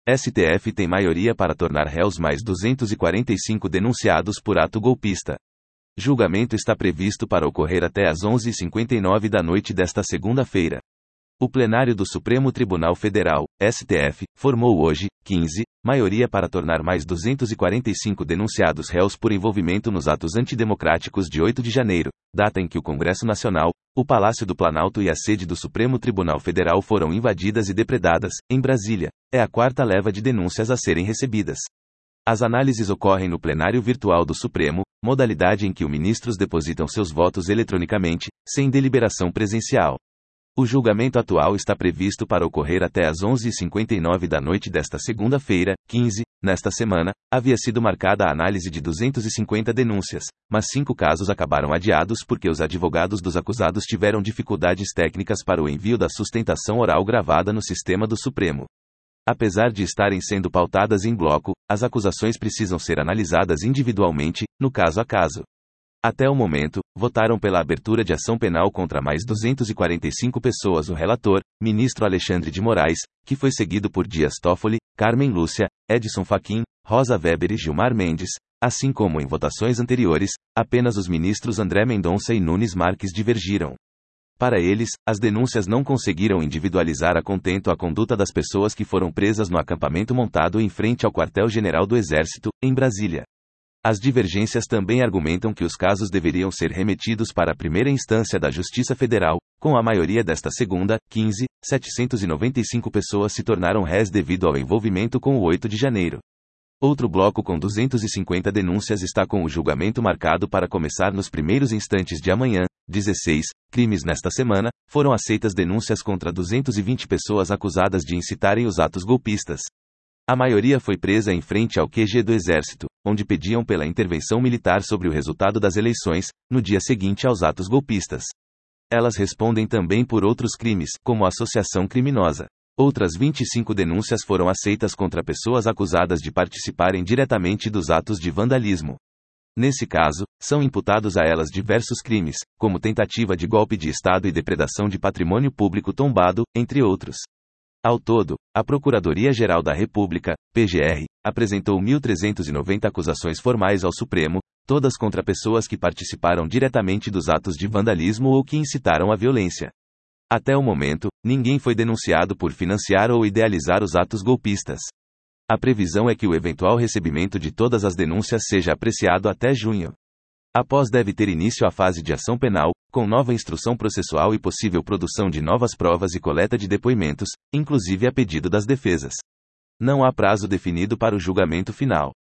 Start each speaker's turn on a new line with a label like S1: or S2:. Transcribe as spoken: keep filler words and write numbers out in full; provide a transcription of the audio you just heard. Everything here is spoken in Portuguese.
S1: S T F tem maioria para tornar réus mais duzentos e quarenta e cinco denunciados por ato golpista. Julgamento está previsto para ocorrer até às onze e cinquenta e nove da noite desta segunda-feira. O plenário do Supremo Tribunal Federal, S T F, formou hoje, quinze, maioria para tornar mais duzentos e quarenta e cinco denunciados réus por envolvimento nos atos antidemocráticos de oito de janeiro, data em que o Congresso Nacional, o Palácio do Planalto e a sede do Supremo Tribunal Federal foram invadidas e depredadas. Em Brasília, é a quarta leva de denúncias a serem recebidas. As análises ocorrem no plenário virtual do Supremo, modalidade em que os ministros depositam seus votos eletronicamente, sem deliberação presencial. O julgamento atual está previsto para ocorrer até às onze e cinquenta e nove da noite desta segunda-feira, quinze. Nesta semana, havia sido marcada a análise de duzentas e cinquenta denúncias, mas cinco casos acabaram adiados porque os advogados dos acusados tiveram dificuldades técnicas para o envio da sustentação oral gravada no sistema do Supremo. Apesar de estarem sendo pautadas em bloco, as acusações precisam ser analisadas individualmente, no caso a caso. Até o momento, votaram pela abertura de ação penal contra mais duzentas e quarenta e cinco pessoas o relator, ministro Alexandre de Moraes, que foi seguido por Dias Toffoli, Carmen Lúcia, Edson Fachin, Rosa Weber e Gilmar Mendes, assim como em votações anteriores, apenas os ministros André Mendonça e Nunes Marques divergiram. Para eles, as denúncias não conseguiram individualizar a contento a conduta das pessoas que foram presas no acampamento montado em frente ao quartel-general do Exército, em Brasília. As divergências também argumentam que os casos deveriam ser remetidos para a primeira instância da Justiça Federal. Com a maioria desta segunda, quinze, setecentas e noventa e cinco pessoas se tornaram réis devido ao envolvimento com o oito de janeiro. Outro bloco com duzentas e cinquenta denúncias está com o julgamento marcado para começar nos primeiros instantes de amanhã, dezesseis, crimes. Nesta semana, foram aceitas denúncias contra duzentas e vinte pessoas acusadas de incitarem os atos golpistas. A maioria foi presa em frente ao Q G do Exército, onde pediam pela intervenção militar sobre o resultado das eleições, no dia seguinte aos atos golpistas. Elas respondem também por outros crimes, como associação criminosa. Outras vinte e cinco denúncias foram aceitas contra pessoas acusadas de participarem diretamente dos atos de vandalismo. Nesse caso, são imputados a elas diversos crimes, como tentativa de golpe de Estado e depredação de patrimônio público tombado, entre outros. Ao todo, a Procuradoria-Geral da República, P G R, apresentou mil trezentas e noventa acusações formais ao Supremo, todas contra pessoas que participaram diretamente dos atos de vandalismo ou que incitaram a violência. Até o momento, ninguém foi denunciado por financiar ou idealizar os atos golpistas. A previsão é que o eventual recebimento de todas as denúncias seja apreciado até junho. Após deve ter início a fase de ação penal, com nova instrução processual e possível produção de novas provas e coleta de depoimentos, inclusive a pedido das defesas. Não há prazo definido para o julgamento final.